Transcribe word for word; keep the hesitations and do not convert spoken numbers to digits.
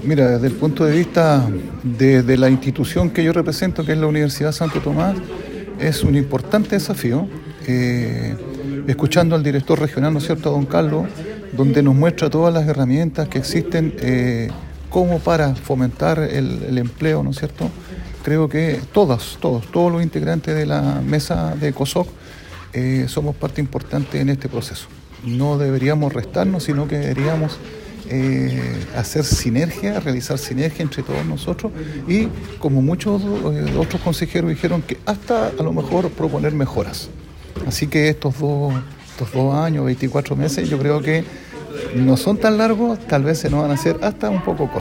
Mira, desde el punto de vista de, de la institución que yo represento, que es la Universidad Santo Tomás, es un importante desafío. Eh, escuchando al director regional, ¿no es cierto?, a don Carlos, donde nos muestra todas las herramientas que existen eh, como para fomentar el, el empleo, ¿no es cierto? Creo que todos, todos, todos los integrantes de la mesa de ECOSOC eh, somos parte importante en este proceso. No deberíamos restarnos, sino que deberíamos eh, hacer sinergia, realizar sinergia entre todos nosotros y, como muchos eh, otros consejeros dijeron, que hasta a lo mejor proponer mejoras. Así que estos dos, estos dos años, veinticuatro meses, yo creo que no son tan largos, tal vez se nos van a hacer hasta un poco cortos.